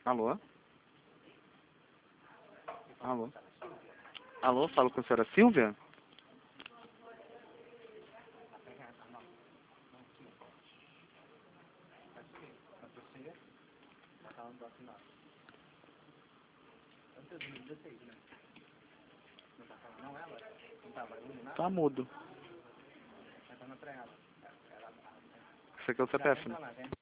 Alô? Alô? Alô, falo com a senhora Silvia? Tá mudo. Isso aqui é o CPF, né?